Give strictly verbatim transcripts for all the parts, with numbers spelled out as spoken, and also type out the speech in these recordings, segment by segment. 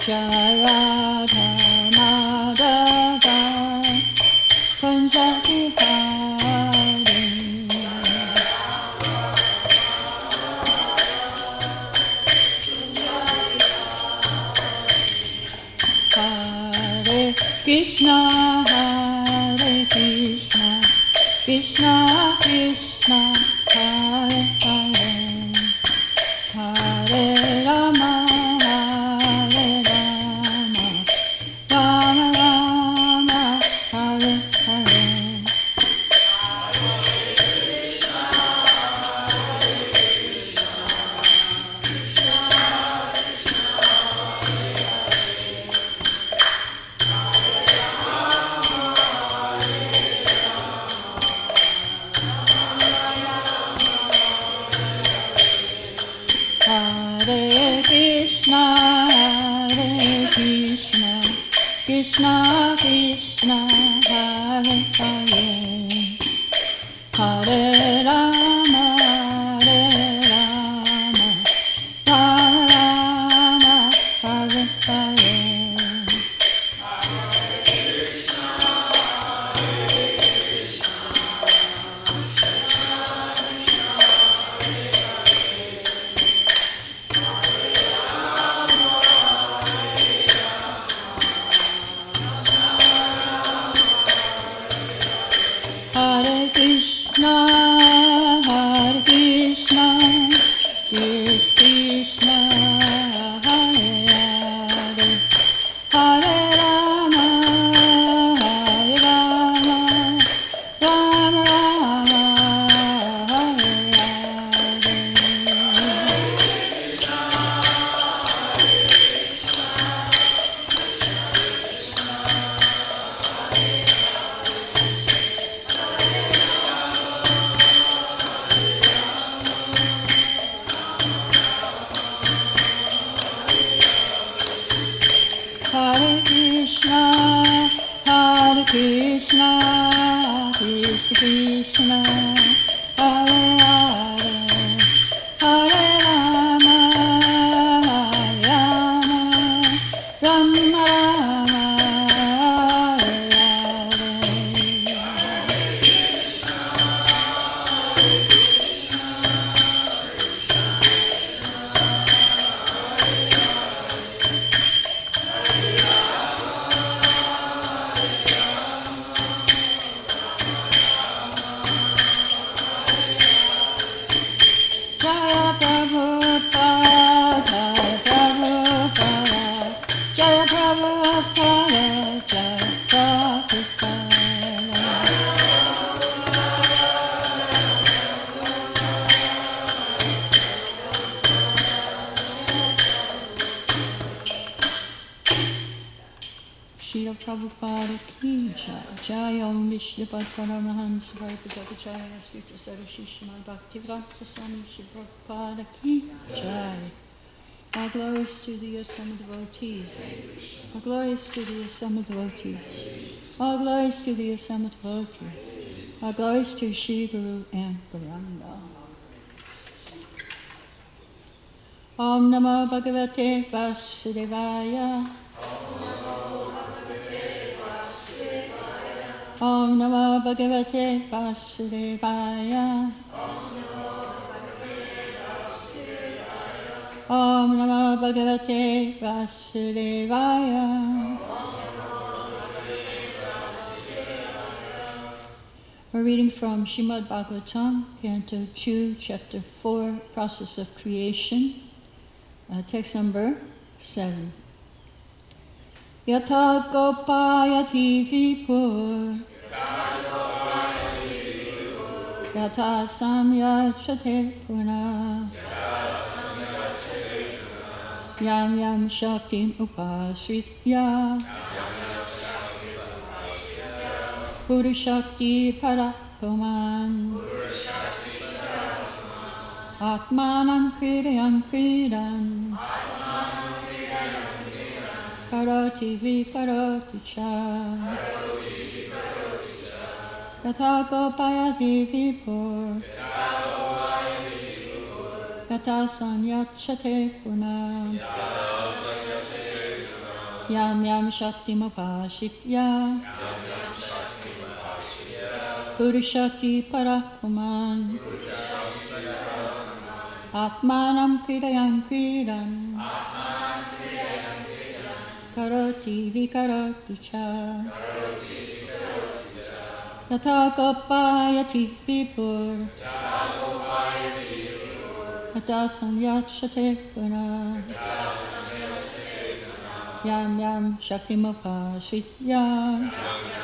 Jai Radha Madhava Kunja Vihari Hare Krishna Hare Krishna Krishna Krishna Hare Hare Hare Rama Hare Rama Rama Rama Hare Hare Hare Krishna, Hare Krishna, Krishna Krishna, Hare Hare, Hare Rama, Hare Rama, Rama Rama, Hare Hare. Hare Krishna, Hare Krishna, Krishna Hare Hare, Hare Rama, Hare Rama, Rama Rama, Hare Hare. Hare Krishna, Hare Krishna, Krishna Krishna, Hare Hare, Hare Rama, Hare Rama, Rama Rama, Hare Jaya Prabhupada, Jaya Prabhupada, Jaya Prabhupada, Jaya Prabhupada. Srila Prabhupada ki jai, Jayam Vishnupad Paramahansa Vaipujapachaya Srita Sarasri Srimad Bhaktivedanta Swami Sri Prabhupada ki jai. All glories to the Asama devotees. All glories to the Asama devotees. All glories to the Asama devotees. All glories to Shri Guru and Gauranga. Om Namo Bhagavate Vasudevaya. Om Namo Bhagavate Vasudevaya. Om Namo Bhagavate Vasudevaya. We're reading from Srimad Bhagavatam, Canto two, Chapter four, Process of Creation, uh, text number seven. Yata Gopayati Vipur Yata Samyachate Puna Yam Yam Shaktim Upasritya Puri Shakti Parakoman Atmanam Kridayan Kridan Karoti Vikaroti Cha Yatha Gopayati Vipur Yatha Sanyachate Puna Yam Yam Shakti Mapashitya Purushakti Parakuman Atmanam Kridayam Kridan Karoti Vikaroti Cha Yata Gopayati Vipur Yata Sanyachate Guna Yam Yam Shakti Mapashitya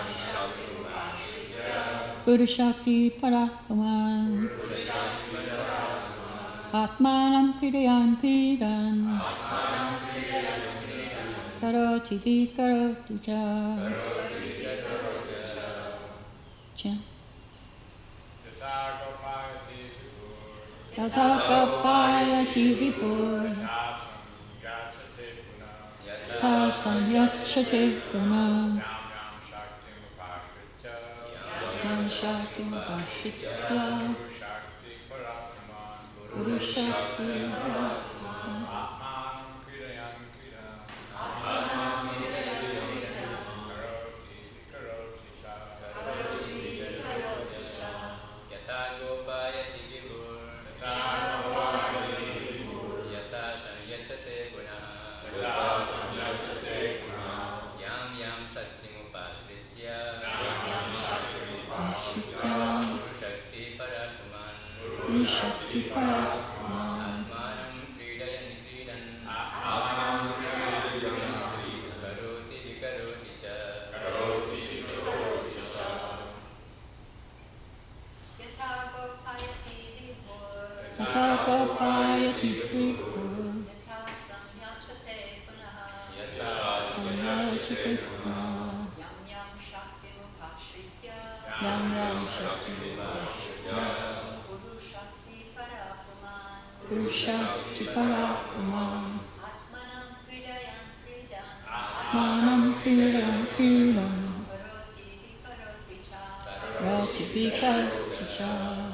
Purushakti Parakuman Atmanam Kridayam Kridan Karoti Vikaroti Cha. Chant. Tathagapayati Vipur Tasanyachate Guna Yam Shakti Mapashitya Purushakti Shakti Parakuman Yatagopayati Vipur Sanyachate Punaha Yam Yam Shakti Mapashitya Purushakti Parakuman Atmanam Kridayam Kridan Rati Vikaroti Cha.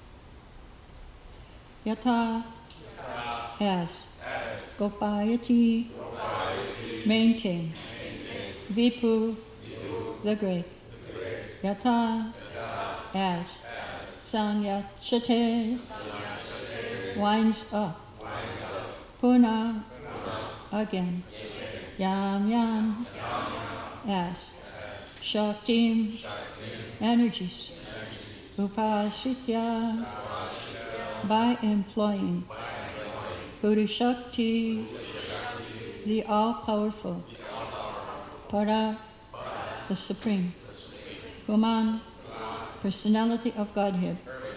Yata, as, Gopayati, maintains, Vipu, the great. Yata, as, Sanyachate, winds up. Puna, again. Yam Yam, as, Shaktim, energies. Upashitya, by employing Purushakti, the all-powerful, Para, the supreme, Kuman, personality of Godhead,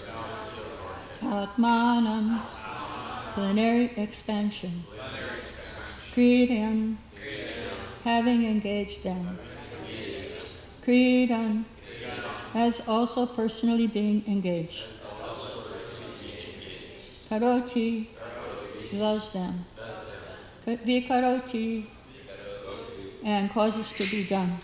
Atmanam, plenary expansion, Kridan, having engaged them, Kridan, as also personally being engaged, Karoti, loves them. Vikaroti, and causes to be done.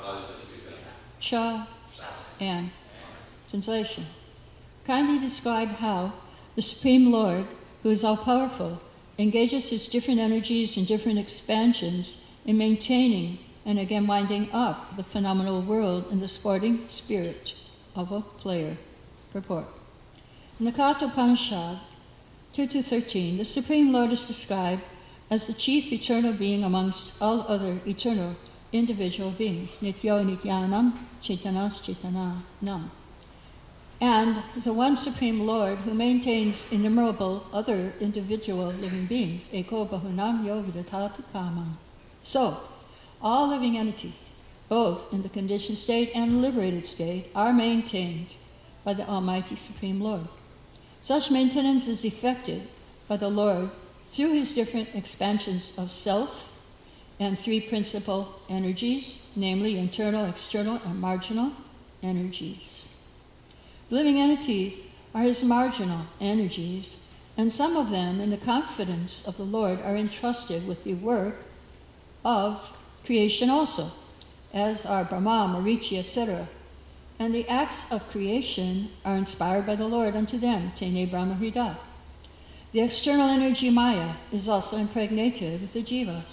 Cha, and. Translation. Kindly describe how the Supreme Lord, who is all-powerful, engages his different energies and different expansions in maintaining and again winding up the phenomenal world in the sporting spirit of a player. Purport. In the Kathopanishad, two to thirteen, the Supreme Lord is described as the chief eternal being amongst all other eternal individual beings, Nityo Nityanam, Chaitanas Chaitananam, and the one Supreme Lord who maintains innumerable other individual living beings, Eko Bahunam Yo Vidatati Kamam. So, all living entities, both in the conditioned state and liberated state, are maintained by the Almighty Supreme Lord. Such maintenance is effected by the Lord through his different expansions of self and three principal energies, namely internal, external, and marginal energies. Living entities are his marginal energies, and some of them, in the confidence of the Lord, are entrusted with the work of creation also, as are Brahma, Marichi, et cetera. And the acts of creation are inspired by the Lord unto them, Tene Brahma Hrida. The external energy Maya is also impregnated with the jivas,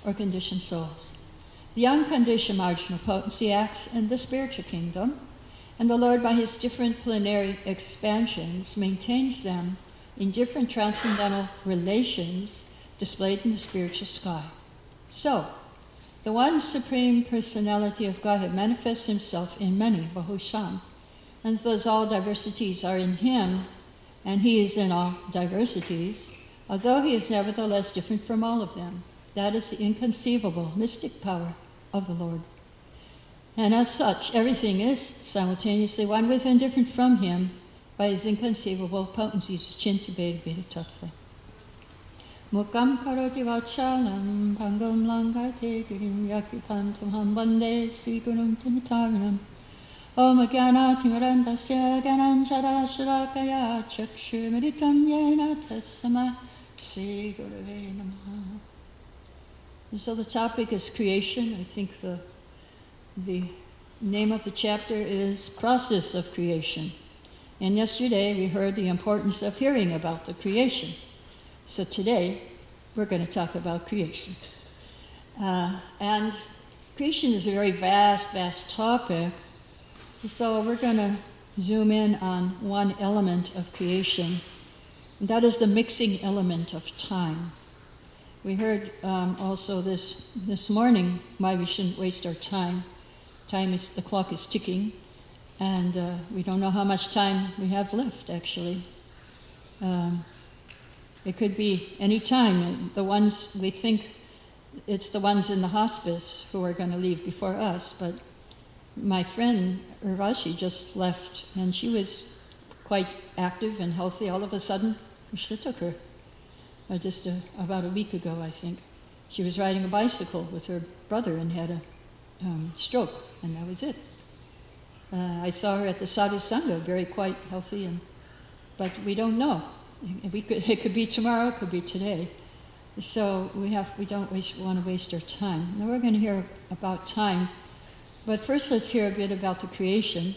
or conditioned souls. The unconditioned marginal potency acts in the spiritual kingdom, and the Lord, by his different plenary expansions, maintains them in different transcendental relations displayed in the spiritual sky. So, the one Supreme Personality of Godhead manifests himself in many, Bahushan, and thus all diversities are in him, and he is in all diversities, although he is nevertheless different from all of them. That is the inconceivable mystic power of the Lord. And as such, everything is simultaneously one with and different from him by his inconceivable potencies, Chinta Beta Beta Tattva. Mukam karoti vachalam, pangam langate girim yakipantam hambande sigurum timataranam. Om Gyana Timarandasya Gyananjara Sharakaya Chakshu Meditam Yena Tasama Sri Gurave Namaha. And so the topic is creation. I think the the name of the chapter is Process of Creation. And yesterday we heard the importance of hearing about the creation. So today we're going to talk about creation. Uh, and creation is a very vast, vast topic. So we're going to zoom in on one element of creation, and that is the mixing element of time. We heard um, also this this morning why we shouldn't waste our time. Time is, the clock is ticking, and uh, we don't know how much time we have left, actually. Um, it could be any time. And the ones we think, it's the ones in the hospice who are going to leave before us, but my friend Urvashi just left, and she was quite active and healthy. All of a sudden, Krishna took her. Uh, just a, about a week ago, I think. She was riding a bicycle with her brother and had a um, stroke, and that was it. Uh, I saw her at the Sadhu Sangha, very quite healthy, and but we don't know. We could, it could be tomorrow, it could be today. So we have we don't waste, want to waste our time. Now we're going to hear about time. But first, let's hear a bit about the creation.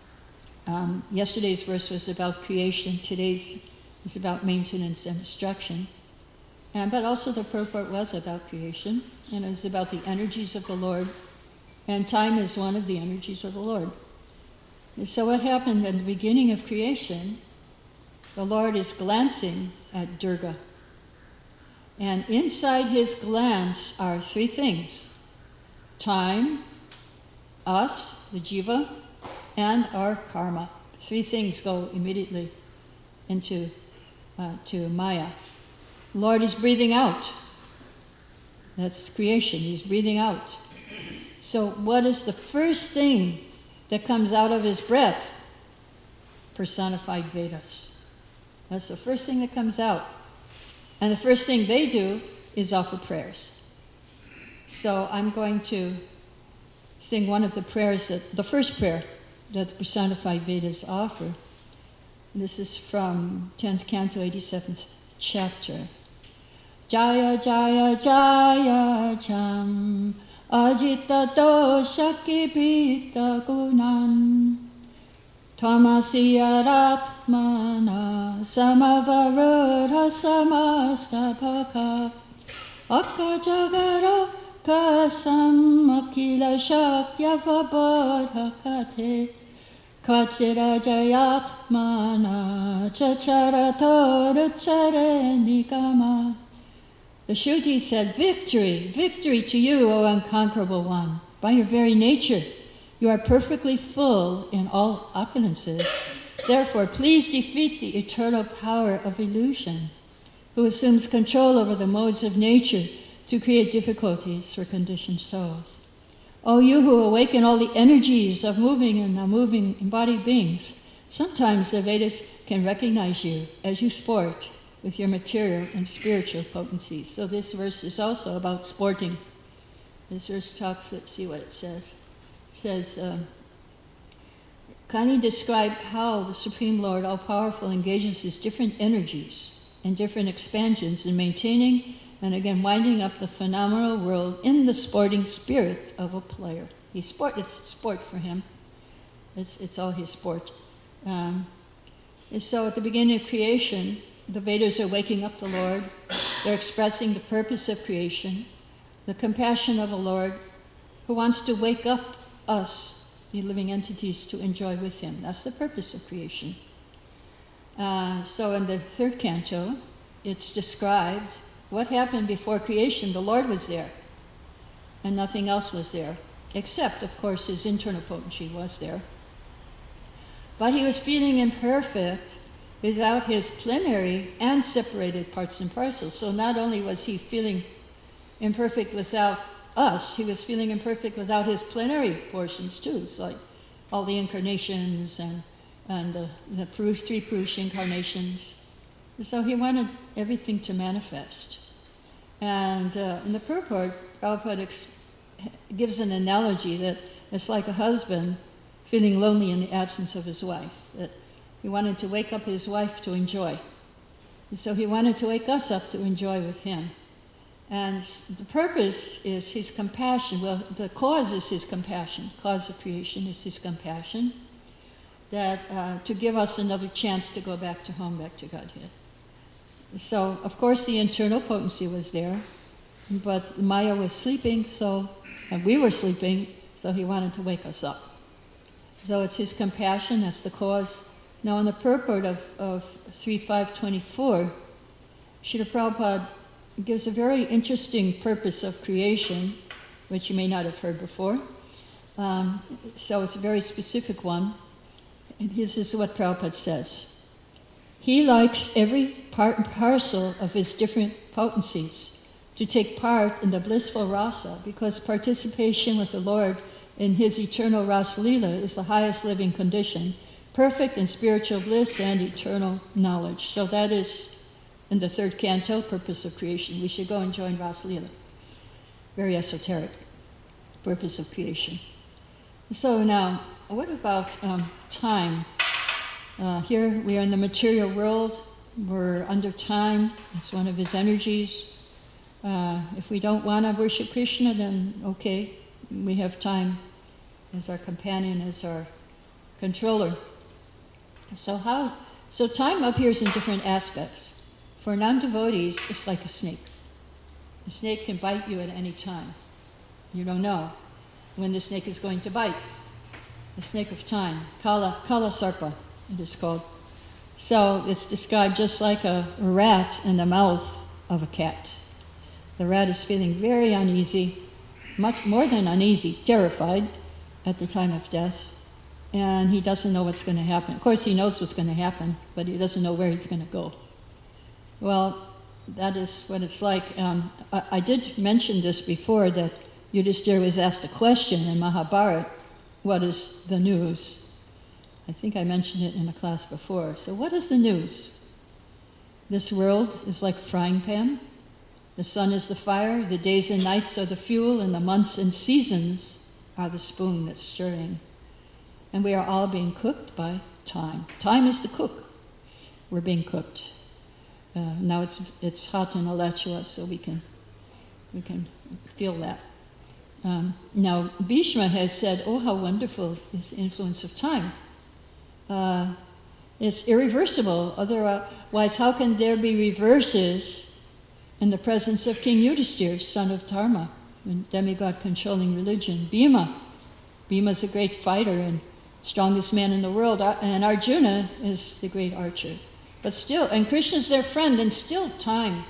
Um, yesterday's verse was about creation. Today's is about maintenance and destruction. And, but also the purport was about creation, and it was about the energies of the Lord. And time is one of the energies of the Lord. And so what happened at the beginning of creation, the Lord is glancing at Durga. And inside his glance are three things: time, us, the jiva, and our karma. Three things go immediately into uh, to Maya. Lord is breathing out. That's creation. He's breathing out. So what is the first thing that comes out of his breath? Personified Vedas. That's the first thing that comes out. And the first thing they do is offer prayers. So I'm going to sing one of the prayers, that the first prayer that the personified Vedas offer. This is from tenth Canto, eighty-seventh chapter. Jaya Jaya Jaya Jam Ajita Dosha Kipita Gunan Tamasya Ratmana Samavarudha Samastapaka Akajagara Kasam Akila Shakya Vabodhakate Kachira Jayatmana Chacharatora Chare Nikama. The Shruti said, victory, victory to you, O unconquerable one. By your very nature, you are perfectly full in all opulences. Therefore, please defeat the eternal power of illusion, who assumes control over the modes of nature to create difficulties for conditioned souls. O you who awaken all the energies of moving and non-moving embodied beings, sometimes the Vedas can recognize you as you sport with your material and spiritual potencies. So this verse is also about sporting. This verse talks, let's see what it says. It says, um, Kani described how the Supreme Lord, all-powerful, engages his different energies and different expansions in maintaining and again winding up the phenomenal world in the sporting spirit of a player. He sport, it's sport for him. It's, it's all his sport. Um, and so at the beginning of creation, the Vedas are waking up the Lord. They're expressing the purpose of creation. the compassion of the Lord who wants to wake up us, the living entities, to enjoy with him. That's the purpose of creation. Uh, so in the third canto, it's described what happened before creation. The Lord was there, and nothing else was there, except, of course, his internal potency was there. But he was feeling imperfect without his plenary and separated parts and parcels. So not only was he feeling imperfect without us, he was feeling imperfect without his plenary portions too. It's like all the incarnations and, and the, the Purush, three Purush incarnations. So he wanted everything to manifest. And uh, in the purport, Prabhupada ex- gives an analogy that it's like a husband feeling lonely in the absence of his wife, that he wanted to wake up his wife to enjoy. And so he wanted to wake us up to enjoy with him. And the purpose is his compassion. Well, the cause is his compassion. Cause of creation is his compassion, that uh, to give us another chance to go back to home, back to Godhead. So, of course, the internal potency was there, but Maya was sleeping, so, and we were sleeping, so he wanted to wake us up. So it's his compassion, that's the cause. Now in the purport of, of three five twenty-four, Srila Prabhupada gives a very interesting purpose of creation, which you may not have heard before. Um, so it's a very specific one. And this is what Prabhupada says. He likes every part and parcel of his different potencies to take part in the blissful rasa, because participation with the Lord in his eternal rasa lila is the highest living condition, perfect in spiritual bliss and eternal knowledge. So that is in the third canto, purpose of creation. We should go and join rasa lila. Very esoteric, purpose of creation. So now, what about um, time? Uh, here we are in the material world. We're under time. It's one of his energies. Uh, if we don't want to worship Krishna, then okay, we have time as our companion, as our controller. So how? So time appears in different aspects. For non-devotees, it's like a snake. The snake can bite you at any time. You don't know when the snake is going to bite. The snake of time, Kala, Kala Sarpa, it is called. So it's described just like a rat in the mouth of a cat. The rat is feeling very uneasy, much more than uneasy, terrified at the time of death, and he doesn't know what's going to happen. Of course, he knows what's going to happen, but he doesn't know where he's going to go. Well, that is what it's like. Um, I, I did mention this before, that Yudhishthira was asked a question in Mahabharata, what is the news? I think I mentioned it in a class before. So what is the news? This world is like a frying pan. The sun is the fire, the days and nights are the fuel, and the months and seasons are the spoon that's stirring. And we are all being cooked by time. Time is the cook. We're being cooked. Uh, now it's it's hot in Alachua, so we can we can feel that. Um, now Bhishma has said, "Oh, how wonderful is the influence of time! Uh, it's irreversible. Otherwise, how can there be reverses in the presence of King Yudhishthira, son of Dharma, and demigod controlling religion? Bhima, Bhima's a great fighter and strongest man in the world, and Arjuna is the great archer. But still, and Krishna's their friend, and still time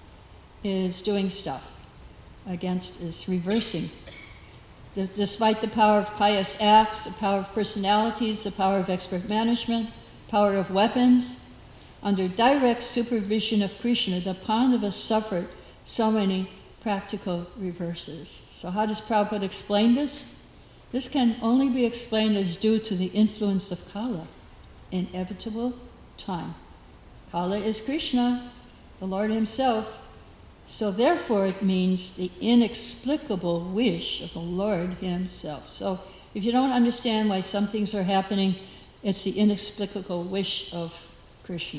is doing stuff against, is reversing. The, despite the power of pious acts, the power of personalities, the power of expert management, power of weapons, under direct supervision of Krishna, the Pandavas suffered so many practical reverses. So how does Prabhupada explain this? This can only be explained as due to the influence of Kala, inevitable time. Kala is Krishna, the Lord himself, so therefore it means the inexplicable wish of the Lord himself. So if you don't understand why some things are happening, it's the inexplicable wish of Krishna.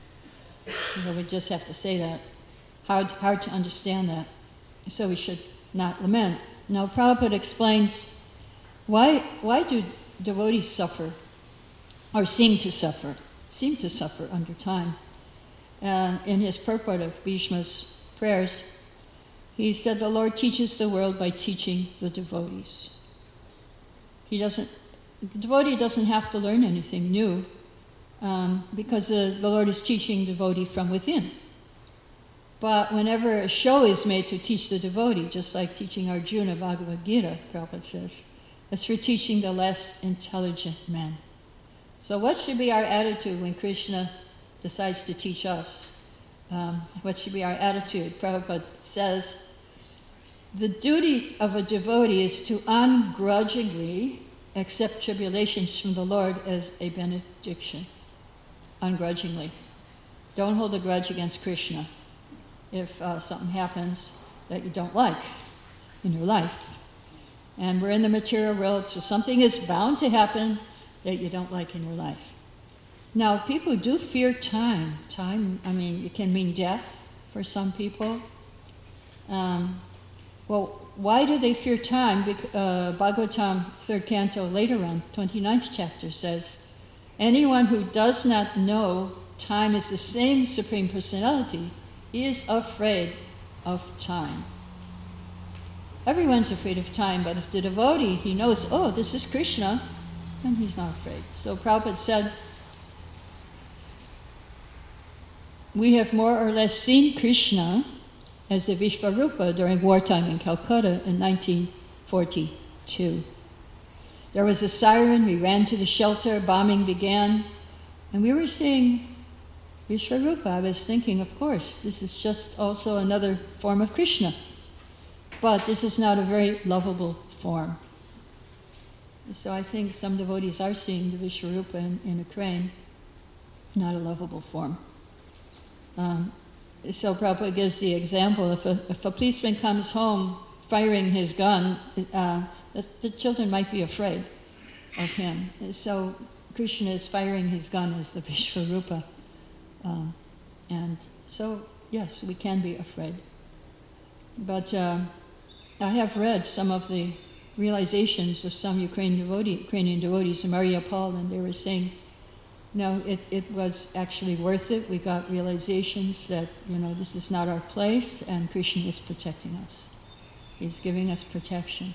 So we just have to say that. Hard, hard to understand that. So we should not lament. Now Prabhupada explains why, why do devotees suffer, or seem to suffer, seem to suffer under time. Uh, in his purport of Bhishma's prayers, he said the Lord teaches the world by teaching the devotees. He doesn't, the devotee doesn't have to learn anything new um, because the, the Lord is teaching the devotee from within. But whenever a show is made to teach the devotee, just like teaching Arjuna Bhagavad Gita, Prabhupada says, it's for teaching the less intelligent men. So what should be our attitude when Krishna decides to teach us? Um, what should be our attitude? Prabhupada says, the duty of a devotee is to ungrudgingly accept tribulations from the Lord as a benediction. Ungrudgingly. Don't hold a grudge against Krishna if uh, something happens that you don't like in your life. And we're in the material world, so something is bound to happen that you don't like in your life. Now, people do fear time. Time, I mean, it can mean death for some people. Um, well, why do they fear time? Bec- uh, Bhagavatam, third canto, later on, twenty-ninth chapter says, anyone who does not know time is the same Supreme Personality is afraid of time. Everyone's afraid of time, but if the devotee, he knows, oh, this is Krishna, then he's not afraid. So Prabhupada said, we have more or less seen Krishna as the Vishvarupa during wartime in Calcutta in nineteen forty-two. There was a siren, we ran to the shelter, bombing began, and we were seeing Vishvarupa. I was thinking, of course, this is just also another form of Krishna. But this is not a very lovable form. So I think some devotees are seeing the Vishvarupa in, in a crane, not a lovable form. Um, so Prabhupada gives the example, if a, if a policeman comes home firing his gun, uh, the, the children might be afraid of him. So Krishna is firing his gun as the Vishvarupa. Um, and so, yes, we can be afraid. But uh, I have read some of the realizations of some Ukrainian, devotee, Ukrainian devotees, Mariupol, and they were saying, no, it, it was actually worth it. We got realizations that, you know, this is not our place, and Krishna is protecting us. He's giving us protection.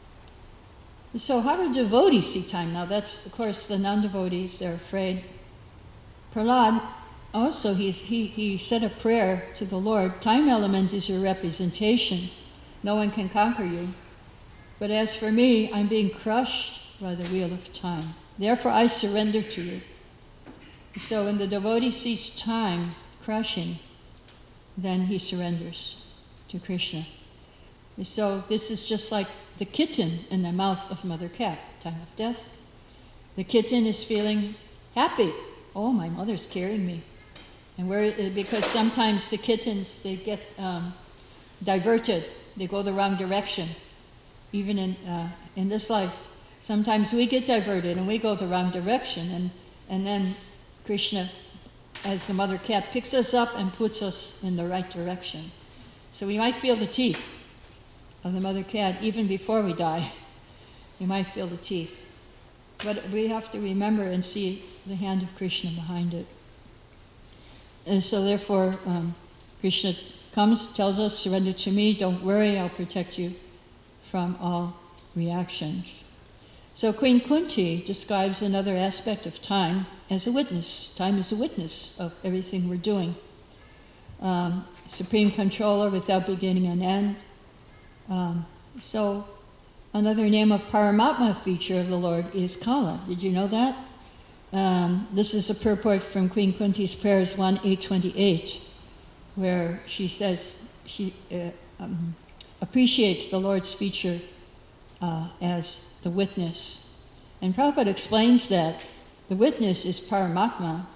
So how do devotees see time? Now that's, of course, the non-devotees, they're afraid. Prahlad, also, he's, he, he said a prayer to the Lord, time element is your representation. No one can conquer you. But as for me, I'm being crushed by the wheel of time. Therefore, I surrender to you. So when the devotee sees time crushing, then he surrenders to Krishna. So this is just like the kitten in the mouth of mother cat, time of death. The kitten is feeling happy. Oh, my mother's carrying me. And where, because sometimes the kittens, they get um, diverted. They go the wrong direction. Even in uh, in this life, sometimes we get diverted and we go the wrong direction. And, and then Krishna, as the mother cat, picks us up and puts us in the right direction. So we might feel the teeth of the mother cat even before we die. You might feel the teeth. But we have to remember and see the hand of Krishna behind it. And so therefore, um, Krishna comes, tells us, surrender to me, don't worry, I'll protect you from all reactions. So Queen Kunti describes another aspect of time as a witness. Time is a witness of everything we're doing. Um, supreme controller without beginning and end. Um, so another name of Paramatma feature of the Lord is Kala. Did you know that? Um, this is a purport from Queen Kunti's prayers one eight twenty-eight, where she says she uh, um, appreciates the Lord's feature uh, as the witness. And Prabhupada explains that the witness is Paramatma,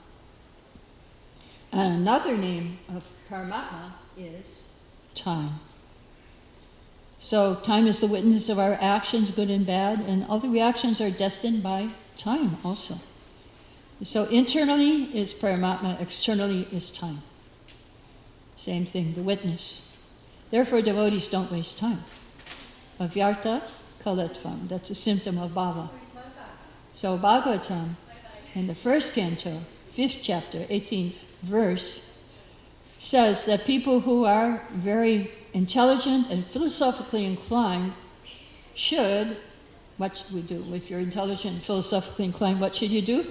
and another name of Paramatma is time. So time is the witness of our actions, good and bad, and all the reactions are destined by time also. So internally is Paramatma, externally is time. Same thing, the witness. Therefore, devotees don't waste time. Avyartha kalatvam, that's a symptom of bhava. So Bhagavatam, in the first canto, fifth chapter, eighteenth verse, says that people who are very intelligent and philosophically inclined should, what should we do? If you're intelligent and philosophically inclined, what should you do?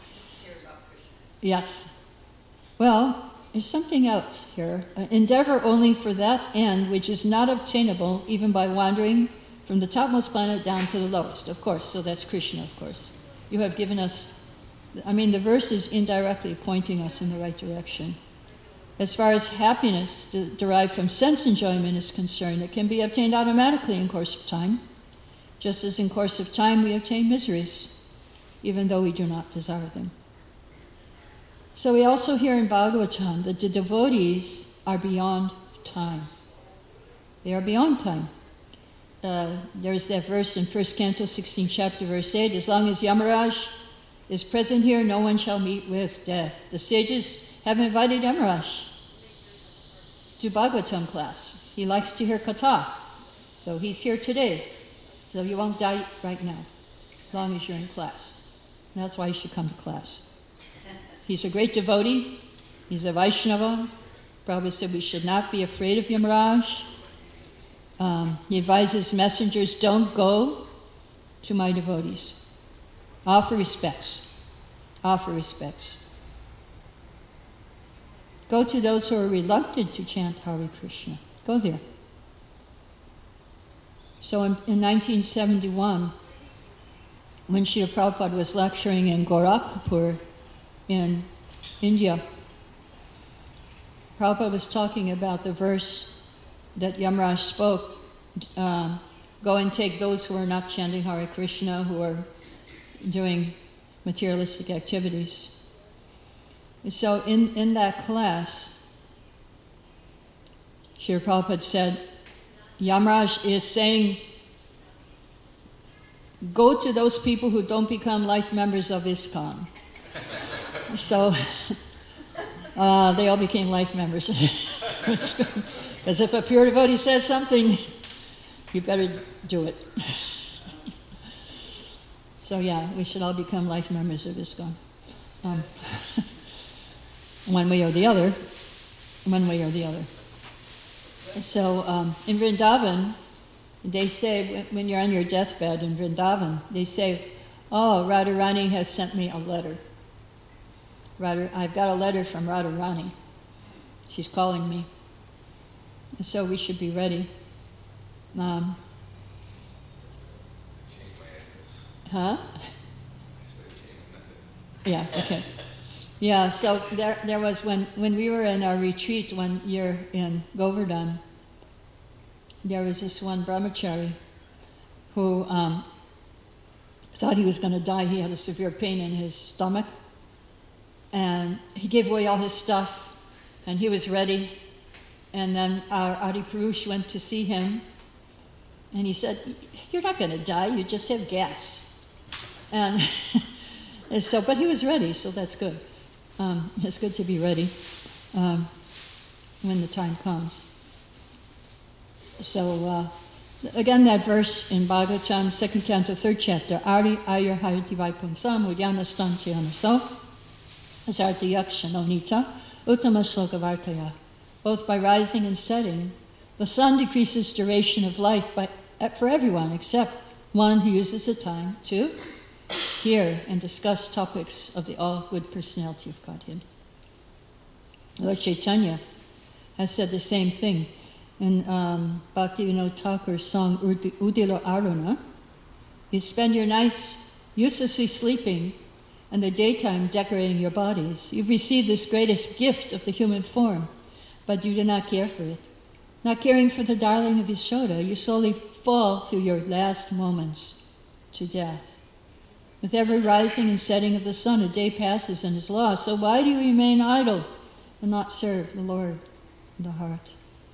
Yes. Well, there's something else here. Uh, endeavor only for that end which is not obtainable even by wandering from the topmost planet down to the lowest. Of course, so that's Krishna, of course. You have given us, I mean, the verse is indirectly pointing us in the right direction. As far as happiness de- derived from sense enjoyment is concerned, it can be obtained automatically in course of time, just as in course of time we obtain miseries, even though we do not desire them. So we also hear in Bhagavatam that the devotees are beyond time. They are beyond time. Uh, there's that verse in First Canto, sixteenth chapter, verse eight, as long as Yamaraj is present here, no one shall meet with death. The sages have invited Yamaraj to Bhagavatam class. He likes to hear Katha, so he's here today. So you won't die right now, as long as you're in class. And that's why you should come to class. He's a great devotee. He's a Vaishnava. Prabhupada said we should not be afraid of Yamaraj. Um, he advises messengers, don't go to my devotees. Offer respects. Offer respects. Go to those who are reluctant to chant Hare Krishna. Go there. So in, in nineteen seventy-one, when Srila Prabhupada was lecturing in Gorakhpur in India, Prabhupada was talking about the verse that Yamaraj spoke, uh, go and take those who are not chanting Hare Krishna, who are doing materialistic activities. So in, in that class, Srila Prabhupada said, Yamaraj is saying, go to those people who don't become life members of ISKCON. So uh, they all became life members. Because if a pure devotee says something, you better do it. So yeah, we should all become life members of ISKCON. Um, one way or the other. One way or the other. So um, in Vrindavan, they say, when you're on your deathbed in Vrindavan, they say, oh, Radharani has sent me a letter. Radha, I've got a letter from Radharani. She's calling me. So we should be ready. Um, huh? Yeah, okay. Yeah, so there there was, when, when we were in our retreat one year in Govardhan, there was this one brahmachari who um, thought he was going to die. He had a severe pain in his stomach. And he gave away all his stuff, and he was ready. And then our Adi Purush went to see him, and he said, you're not going to die, you just have gas. And, and so, but he was ready, so that's good. Um, it's good to be ready um, when the time comes. So, uh, again, that verse in Bhagavatam, second canto, third chapter, Ari ayur hariti vaipumsam udyana stanchayanaso asarti yakshanonita uttama sloka vartaya. Both by rising and setting, the sun decreases duration of life by, for everyone except one who uses the time to hear and discuss topics of the all-good personality of Godhead. Lord Chaitanya has said the same thing in um, Bhaktivinoda Thakur's song Udilo Aruna. You spend your nights uselessly sleeping and the daytime decorating your bodies. You've received this greatest gift of the human form, but you do not care for it. Not caring for the darling of Yashoda, you slowly fall through your last moments to death. With every rising and setting of the sun, a day passes and is lost. So why do you remain idle and not serve the Lord in the heart?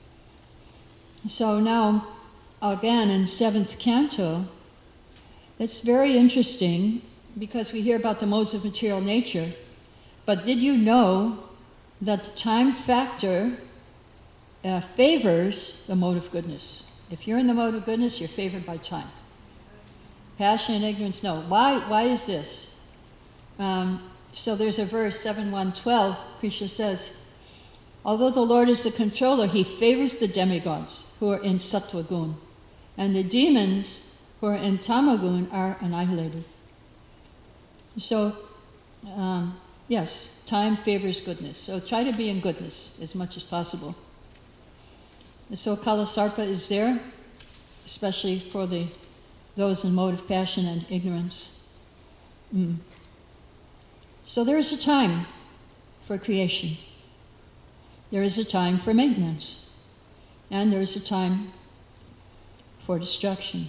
So now, again, in seventh canto, it's very interesting because we hear about the modes of material nature. But did you know that the time factor uh, favors the mode of goodness? If you're in the mode of goodness, you're favored by time. Passion and ignorance, no. Why, why is this? Um, so there's a verse, seven one twelve, Krishna says, Although the Lord is the controller, he favors the demigods who are in Sattva Gun, and the demons who are in Tamagun are annihilated. So, um, yes, time favors goodness. So try to be in goodness as much as possible. And so Kalasarpa is there, especially for the those in motive passion and ignorance. Mm. So there is a time for creation. There is a time for maintenance. And there is a time for destruction.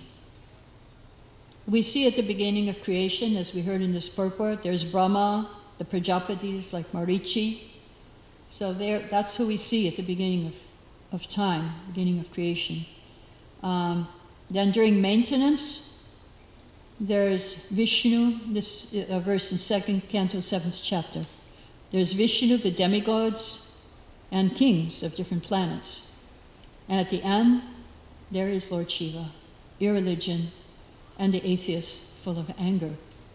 We see at the beginning of creation, as we heard in this purport, there's Brahma, the Prajapatis like Marichi. So there, that's who we see at the beginning of, of time, beginning of creation. Um, then during maintenance, there's Vishnu, this uh, verse in second canto, seventh chapter. There's Vishnu, the demigods, and kings of different planets. And at the end, there is Lord Shiva, irreligion, and the atheist full of anger.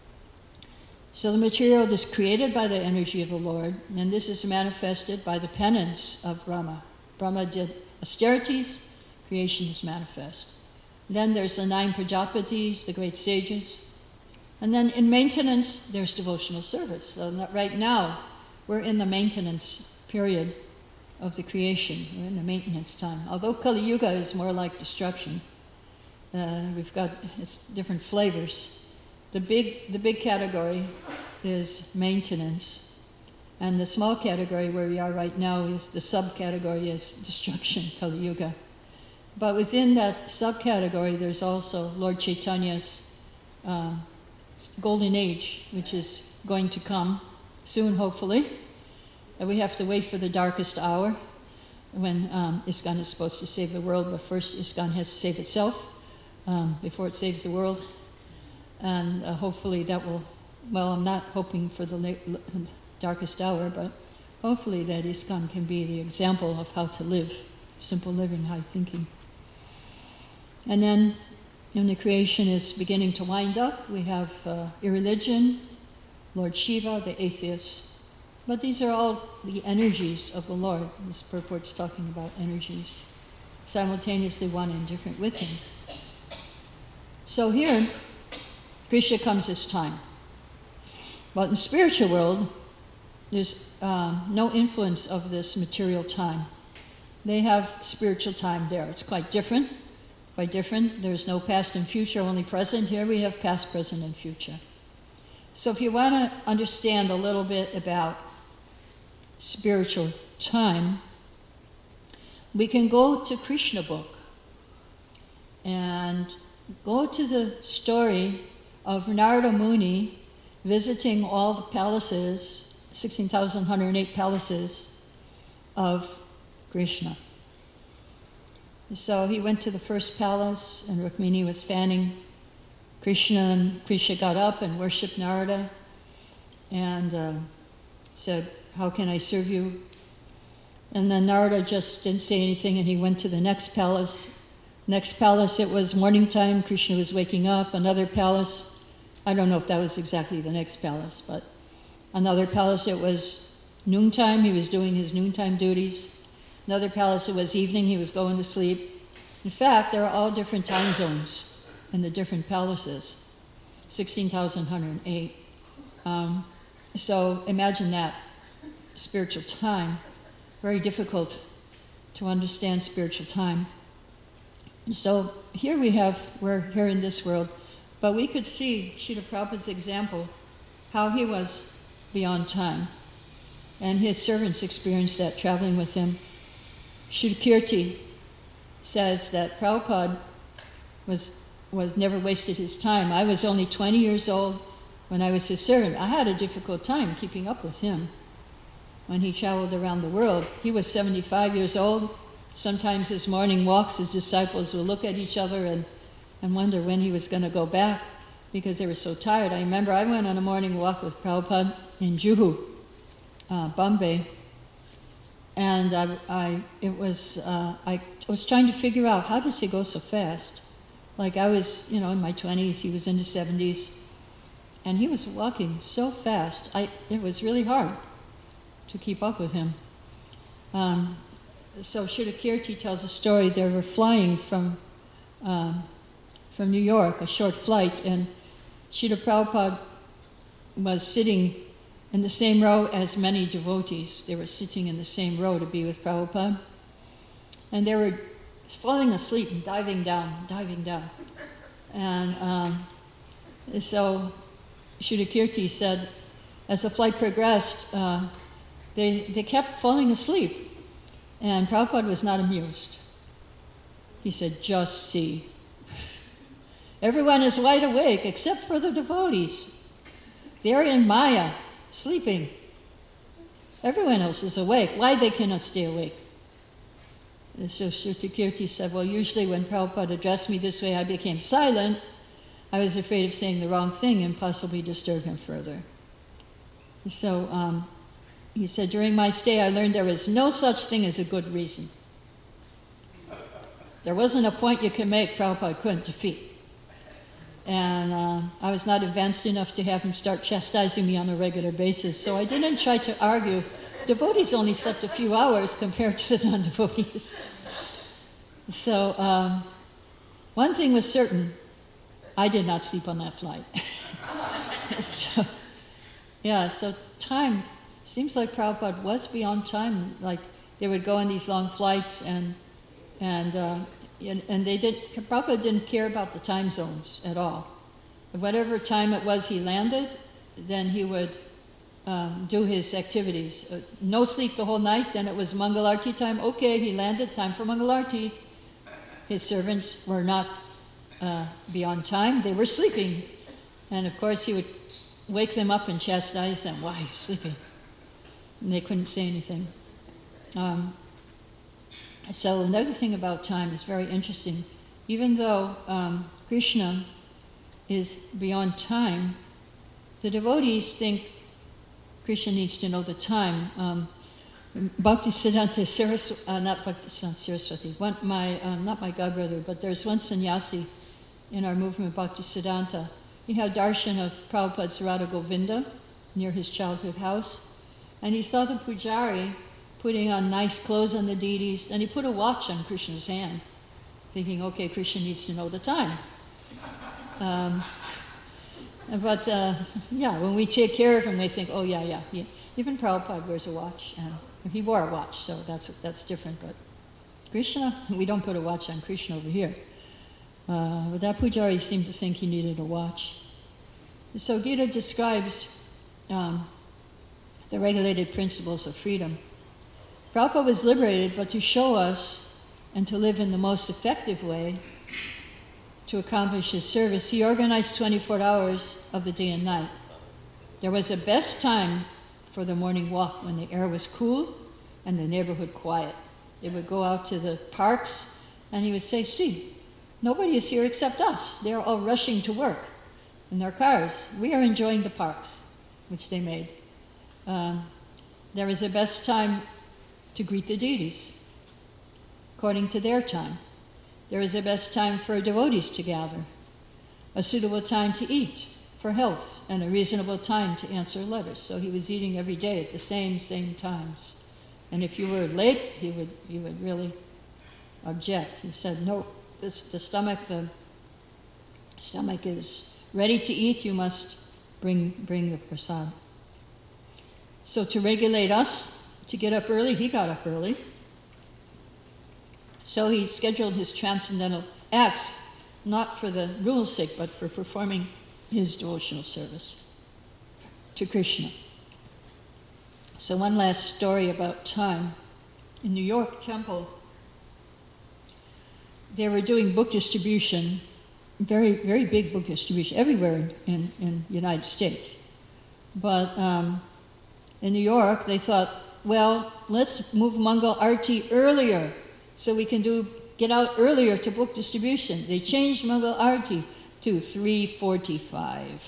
So the material is created by the energy of the Lord, and this is manifested by the penance of Brahma. Brahma did austerities, creation is manifest. Then there's the nine Prajapatis, the great sages. And then in maintenance, there's devotional service. So right now, we're in the maintenance period of the creation. We're in the maintenance time. Although Kali Yuga is more like destruction, uh, we've got it's different flavors. The big, the big category is maintenance. And the small category where we are right now is the subcategory is destruction, Kali Yuga. But within that subcategory, there's also Lord Chaitanya's uh, golden age, which is going to come soon, hopefully. And we have to wait for the darkest hour when um, ISKCON is supposed to save the world, but first ISKCON has to save itself um, before it saves the world. And uh, hopefully that will, well, I'm not hoping for the la- darkest hour, but hopefully that ISKCON can be the example of how to live, simple living, high thinking. And then when the creation is beginning to wind up, we have uh, irreligion, Lord Shiva, the atheist. But these are all the energies of the Lord. This purport's talking about energies, simultaneously one and different with him. So here, Krishna comes as time. But in the spiritual world, there's uh, no influence of this material time. They have spiritual time there. It's quite different. Quite different. There's no past and future, only present. Here we have past, present, and future. So if you want to understand a little bit about spiritual time, we can go to Krishna book and go to the story of Narada Muni visiting all the palaces, sixteen thousand one hundred eight palaces of Krishna. So he went to the first palace, and Rukmini was fanning Krishna, and Krishna got up and worshipped Narada and uh, said, "How can I serve you?" And then Narada just didn't say anything, and he went to the next palace. Next palace, it was morning time, Krishna was waking up. Another palace, I don't know if that was exactly the next palace, but another palace, it was noontime, he was doing his noontime duties. Another palace, it was evening, he was going to sleep. In fact, there are all different time zones in the different palaces, sixteen thousand one hundred eight. Um, so imagine that, spiritual time. Very difficult to understand spiritual time. So here we have, we're here in this world, but we could see Srila Prabhupada's example, how he was beyond time. And his servants experienced that traveling with him. Shrikirti says that Prabhupada was, was never wasted his time. I was only twenty years old when I was his servant. I had a difficult time keeping up with him when he traveled around the world. He was seventy-five years old. Sometimes his morning walks, his disciples would look at each other and, and wonder when he was going to go back because they were so tired. I remember I went on a morning walk with Prabhupada in Juhu, uh, Bombay. And I, I, it was, uh, I was trying to figure out, how does he go so fast? Like I was, you know, in my twenties, he was in his seventies, and he was walking so fast. I, it was really hard to keep up with him. Um, so Sridhar tells a story. They were flying from um, from New York, a short flight, and Srila Prabhupada was sitting in the same row as many devotees. They were sitting in the same row to be with Prabhupada. And they were falling asleep and diving down, diving down. And um, so Srila Kirti said, as the flight progressed, uh, they, they kept falling asleep. And Prabhupada was not amused. He said, just see. Everyone is wide awake except for the devotees. They're in Maya, sleeping. Everyone else is awake. Why they cannot stay awake? And so Srila Kirti said, well, usually when Prabhupada addressed me this way, I became silent. I was afraid of saying the wrong thing and possibly disturb him further. So um, he said, during my stay, I learned there is no such thing as a good reason. There wasn't a point you could make Prabhupada couldn't defeat. And uh, I was not advanced enough to have him start chastising me on a regular basis, so I didn't try to argue. Devotees only slept a few hours compared to the non-devotees. So um, one thing was certain, I did not sleep on that flight. so, yeah, so time, seems like Prabhupada was beyond time. Like they would go on these long flights and and uh, and, and they did, Prabhupada didn't care about the time zones at all. Whatever time it was he landed, then he would um, do his activities. Uh, no sleep the whole night, then it was Mangalarti time. Okay, he landed, time for Mangalarti. His servants were not uh, beyond time, they were sleeping. And of course he would wake them up and chastise them. Why are you sleeping? And they couldn't say anything. Um, So another thing about time is very interesting. Even though um, Krishna is beyond time, the devotees think Krishna needs to know the time. Um, Bhaktisiddhanta Saraswati, uh, not Bhaktisiddhanta Saraswati, one, my, um, not my godbrother, but there's one sannyasi in our movement, Bhaktisiddhanta. He had darshan of Prabhupada's Radha Govinda near his childhood house, and he saw the pujari putting on nice clothes on the deities, and he put a watch on Krishna's hand, thinking, okay, Krishna needs to know the time. Um, but uh, yeah, when we take care of him, they think, oh yeah, yeah, yeah. Even Prabhupada wears a watch, and he wore a watch, so that's that's different. But Krishna, we don't put a watch on Krishna over here. Uh, but that pujari seemed to think he needed a watch. So Gita describes um, the regulated principles of freedom. Prabhupada was liberated, but to show us and to live in the most effective way to accomplish his service, he organized twenty-four hours of the day and night. There was a best time for the morning walk when the air was cool and the neighborhood quiet. They would go out to the parks and he would say, see, nobody is here except us. They're all rushing to work in their cars. We are enjoying the parks, which they made. Um, there was a best time to greet the deities, according to their time. There is a best time for devotees to gather, a suitable time to eat for health, and a reasonable time to answer letters. So he was eating every day at the same, same times. And if you were late, he would, he would really object. He said, no, this, the stomach, the stomach is ready to eat, you must bring, bring the prasad. So to regulate us, to get up early, he got up early. So he scheduled his transcendental acts, not for the rule's sake, but for performing his devotional service to Krishna. So one last story about time. In New York Temple, they were doing book distribution, very, very big book distribution, everywhere in, in the United States. But um, in New York, they thought, well, let's move Mangal Arti earlier so we can do get out earlier to book distribution. They changed Mangal Arti to three forty-five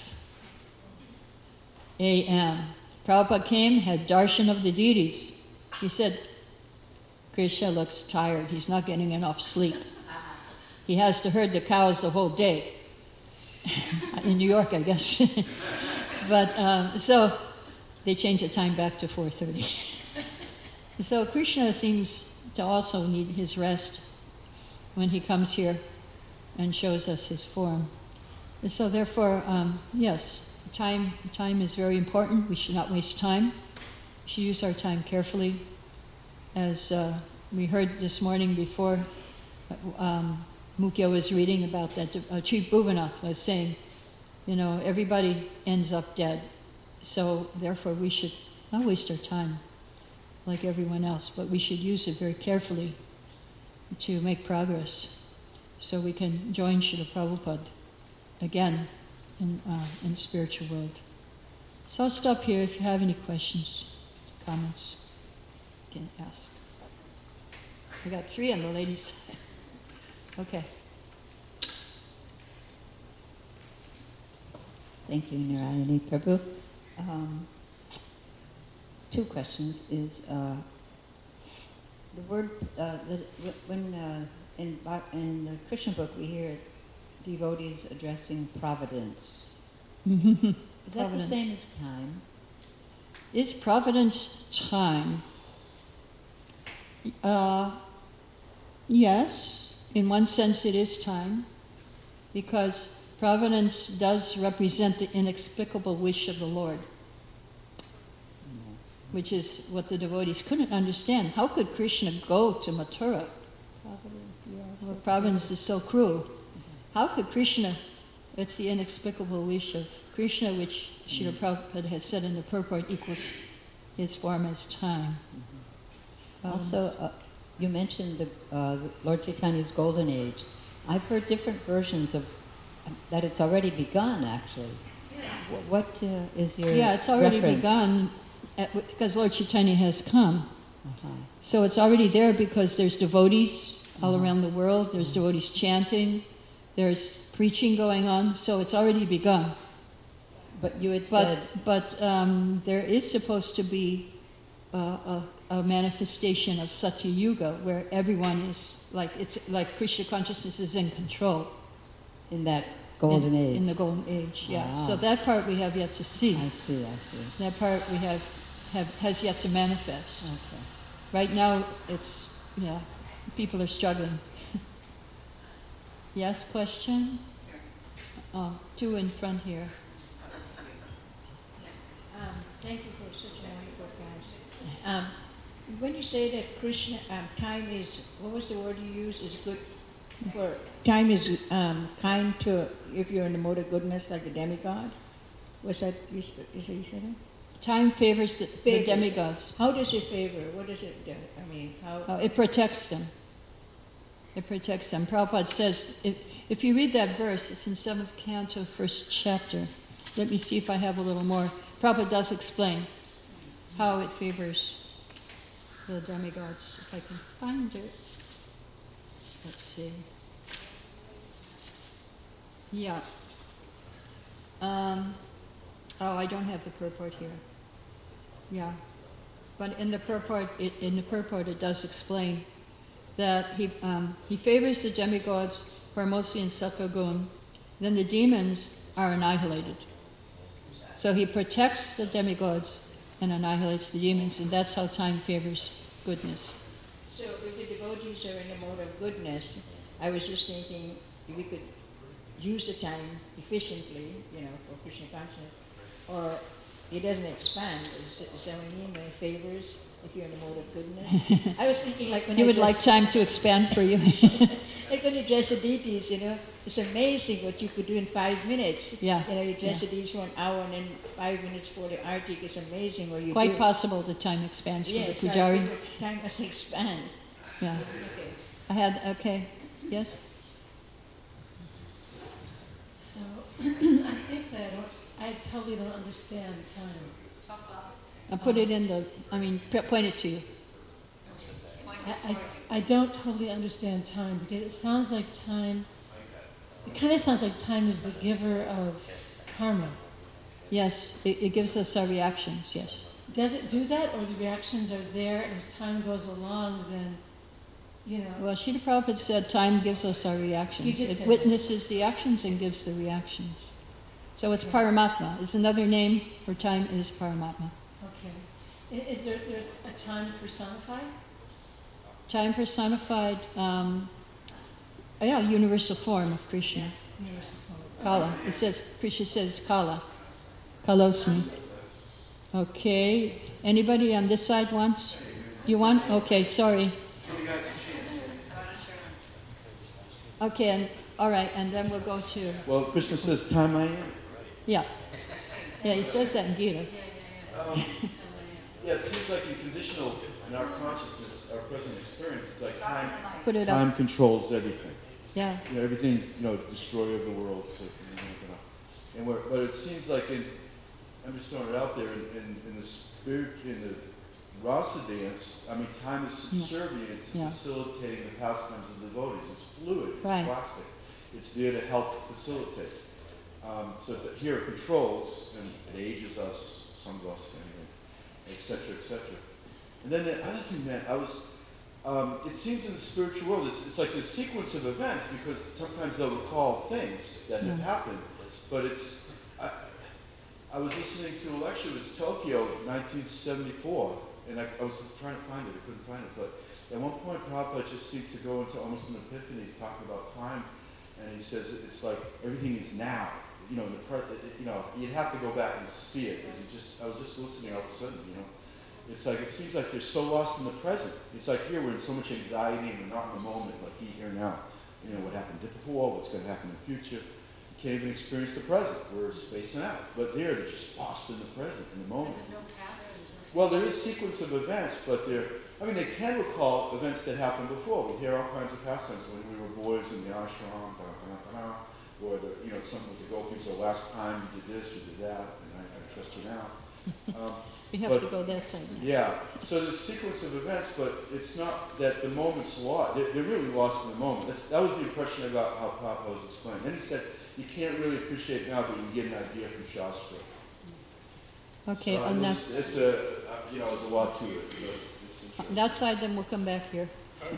a m Prabhupada came, had darshan of the deities. He said, Krishna looks tired. He's not getting enough sleep. He has to herd the cows the whole day. In New York, I guess. But um, so they changed the time back to four thirty. So Krishna seems to also need his rest when he comes here and shows us his form. And so therefore, um, yes, time time is very important. We should not waste time. We should use our time carefully. As uh, we heard this morning before, um, Mukhya was reading about that, uh, Chief Bhuvanath was saying, you know, everybody ends up dead. So therefore we should not waste our time like everyone else, but we should use it very carefully to make progress so we can join Srila Prabhupada again in, uh, in the spiritual world. So I'll stop here. If you have any questions, comments, you can ask. We got three on the ladies' side. Okay. Thank you, Narayani Prabhu. Um, two questions is uh, the word uh, the, when uh, in in the Krishna book we hear devotees addressing providence. Is that Providence. the same as time? Is providence time? Uh, yes, in one sense it is time, because providence does represent the inexplicable wish of the Lord, which is what the devotees couldn't understand. How could Krishna go to Mathura? Providence, yes. Well, providence is so cruel. How could Krishna, it's the inexplicable wish of Krishna, which Srila Prabhupada has said in the purport equals his form as time. Mm-hmm. Um, Also, uh, you mentioned the uh, Lord Chaitanya's golden age. I've heard different versions of uh, that it's already begun, actually. Wh- What uh, is your yeah, it's already reference? begun at, because Lord Chaitanya has come. Uh-huh. So it's already there because there's devotees all Uh-huh. around the world. There's devotees chanting. There's preaching going on. So it's already begun. But you had But said but um, there is supposed to be uh, a, a manifestation of Satya Yuga where everyone is like it's like Krishna consciousness is in control in that golden in, age. in the golden age. Yeah. Ah. So that part we have yet to see. I see, I see. That part we have have has yet to manifest. Okay. Right now it's yeah, people are struggling. Yes, question? Oh, two in front here. Um, thank you for such a wonderful class. Um, when you say that Krishna, um, time is, what was the word you used, is good for, time is um, kind to, if you're in the mode of goodness, like the demigod? Was that, you sp- is that you said it? Time favors the, the Favors. demigods. How does it favor? What does it do? I mean, how? Uh, it protects them. It protects them. Prabhupada says, if, if you read that verse, it's in seventh canto, first chapter. Let me see if I have a little more. Prabhupada does explain how it favors the demigods. If I can find it. Let's see. Yeah. Um, oh, I don't have the purport here. Yeah. But in the purport, it, in the purport, it does explain that he um, he favors the demigods who are mostly in sattva gun. Then the demons are annihilated. So he protects the demigods and annihilates the demons, and that's how time favors goodness. So if the devotees are in the mode of goodness, I was just thinking if we could use the time efficiently, you know, for Krishna consciousness, or it doesn't expand. Is, is that what I mean by favors if you're in the mode of goodness? I was thinking like when You I would dress- like time to expand for you? like when you dress the deities, you know, it's amazing what you could do in five minutes. Yeah, You know, you dress yeah. the deities for an hour and then five minutes for the arti. It's amazing what you Quite do. possible the time expands for Yes, the I pujari. think the time must expand. Yeah. Okay. I had, okay, yes? So I think that I, don't, I totally don't understand time. I'll put it in the, I mean, p- point it to you. I, I, I don't totally understand time because it sounds like time, it kind of sounds like time is the giver of karma. Yes, it, it gives us our reactions, yes. Does it do that, or the reactions are there and as time goes along then, you know? Well, Srila Prabhupada said time gives us our reactions. He did It say witnesses the actions and gives the reactions. So it's Paramatma. It's another name for time is Paramatma. Okay. I- Is there, there's a time personified? Time personified, um, yeah, universal form of Krishna. Universal form. Kala. It says, Krishna says Kala. Kalosmi. Okay. Anybody on this side wants? You want? Okay, sorry. Okay, and all right, and then we'll go to, Well, Krishna says, time I am. yeah. Yeah, he says that in Gita. Um, yeah, it seems like in conditional, in our consciousness, our present experience, it's like time, Put it time up. controls everything. Yeah. You know, everything, you know, destroyer of the world. So, you know, you know. And we're, but it seems like in, I'm just throwing it out there, in, in, in the spirit, in the rasa dance, I mean, time is subservient to Yeah. facilitating the pastimes of the devotees. It's fluid, it's Right. plastic. It's there to help facilitate. Um, so that here it controls, and it ages us, some of us anyway, et cetera, et cetera. And then the other thing, man, I was, um, it seems in the spiritual world, it's, it's like this sequence of events, because sometimes they'll recall things that have Yeah. happened, but it's, I, I was listening to a lecture, it was Tokyo, nineteen seventy-four, and I, I was trying to find it, I couldn't find it, but at one point Prabhupada just seemed to go into almost an epiphany, talking about time, and he says it's like everything is now. You know, in the pre- you know, you'd have to go back and see it, because you just, I was just listening all of a sudden, you know. It's like, it seems like they're so lost in the present. It's like here we're in so much anxiety and we're not in the moment, like here now. You know, what happened before, what's going to happen in the future. You can't even experience the present. We're spacing out. But there, they're just lost in the present, in the moment. There's no past, there's no Well, there is a sequence of events, but they're, I mean, they can recall events that happened before. We hear all kinds of pastimes when we were boys in the ashram, da, da, da, da, or the, you know, some of the gopis, the last time you did this, you did that, and I, I trust you now. Um, We have But- to go that side. yeah, so there's a sequence of events, but it's not that the moment's lost. They're, they're really lost in the moment. That's, that was the impression I got how Papa was explaining. Then he said, you can't really appreciate now, but you can get an idea from Shastra. Okay, so on that, it's, it's a, uh, you know, there's a lot to it. But it's interesting. that side, then we'll come back here.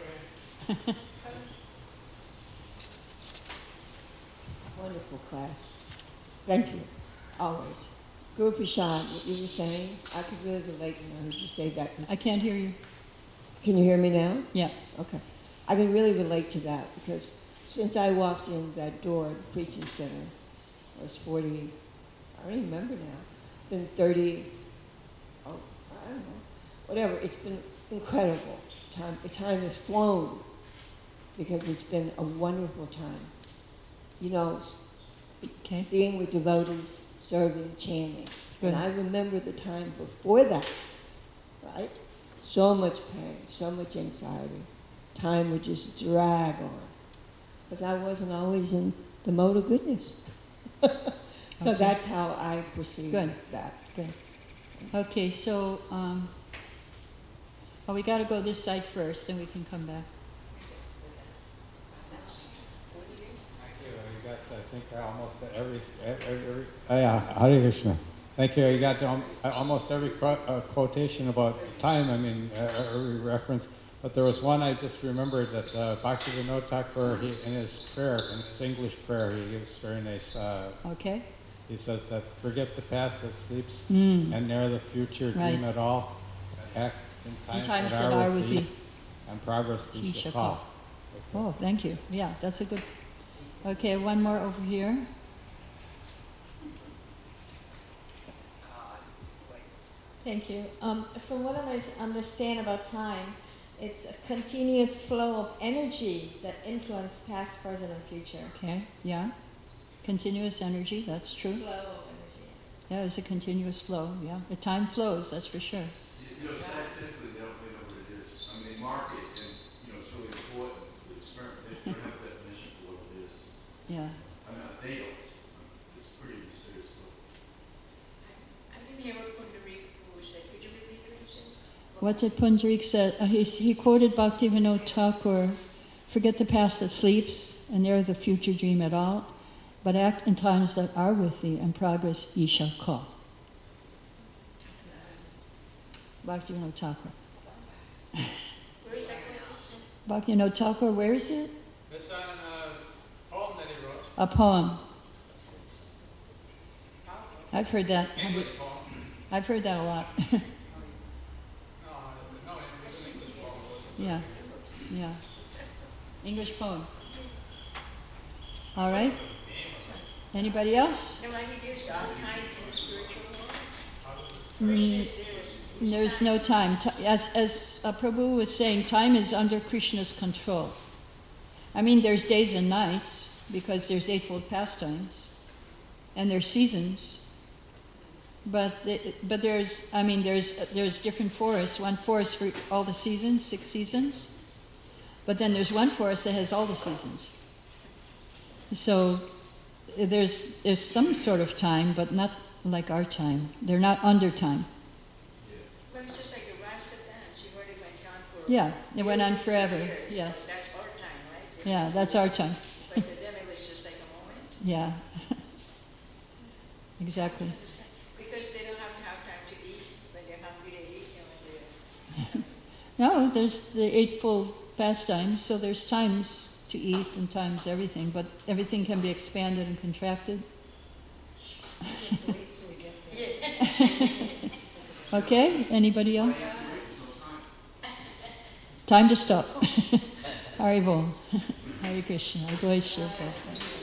Wonderful class. Thank you. Always. Guru Prasad, what you were saying, I could really relate when I heard you say that. 'cause- I can't hear you. Can you hear me now? Yeah. Okay. I can really relate to that because since I walked in that door at the preaching center, I was forty, I don't even remember now, been thirty, oh, I don't know, whatever. It's been incredible. Time, the time has flown because it's been a wonderful time. You know, s- Okay. being with devotees, serving, chanting. Good. And I remember the time before that, right? So much pain, so much anxiety. Time would just drag on. Because I wasn't always in the mode of goodness. so Okay. that's how I perceive Good. that. Good. Okay, so, um, well, we got to go this side first, then we can come back. Thank you. You got, I think, almost every, every, every oh yeah, Hare Krishna. Thank you. You got um, almost every quote, uh, quotation about time, I mean, uh, every reference. But there was one I just remembered that uh, Bhaktivinoda Thakur, he, in his prayer, in his English prayer, he gives very nice, uh, Okay? he says that forget the past that sleeps, Mm. and ne'er the future Right. dream at all, but act in times, times that, that are are with with thee, thee. and progress thee He shall shall call. call. Oh, thank you. Yeah, that's a good. Okay, one more over here. Thank you. Um, from what I understand about time, it's a continuous flow of energy that influences past, present, and future. Okay, yeah. Continuous energy, that's true. Flow of energy. Yeah, it's a continuous flow, yeah. The time flows, that's for sure. You know, scientifically, they don't, they know what it is. I mean, they mark it, and, you know, it's really important for the experiment. They don't have a definition for what it is. Yeah. I mean, they don't. It's pretty serious stuff. I didn't hear what Pundarik said. Could you repeat what you said? What did Pundarik say? Uh, he, he quoted Bhaktivinoda Thakur, forget the past that sleeps, and ne'er the future dream at all, but act in times that are with thee, and progress ye shall call. Bhaktivinoda Thakur. Where is that quotation? Bhaktivinoda Thakur, where is it? It's on a poem that he wrote, A poem. I've heard that. English poem. I've heard that a lot. Yeah, yeah. English poem. All right. Anybody else? No, I think there's all time in the spiritual world. Mm, Krishna's there is- is there's time. no time. Ti- As, as uh, Prabhu was saying, time is under Krishna's control. I mean, there's days and nights because there's eightfold pastimes, and there's seasons. But the, but there's I mean there's there's different forests. One forest for all the seasons, six seasons. But then there's one forest that has all the seasons. So there's there's some sort of time, but not like our time. They're not under time. Well, it's just like the Rasa dance. You've already went on for Yeah, it went on millions of forever. years. Yes. That's our time, right? Yeah, that's our time. But to them it was just like a moment. Yeah. Exactly. Just like- Because they don't have to have time to eat. When they're hungry, they eat. And when they're No, there's the eightfold pastimes, so there's times to eat and times everything, but everything can be expanded and contracted. Okay, anybody else? Time to stop. Haribol. Hare Krishna. Advaita Prabhupada.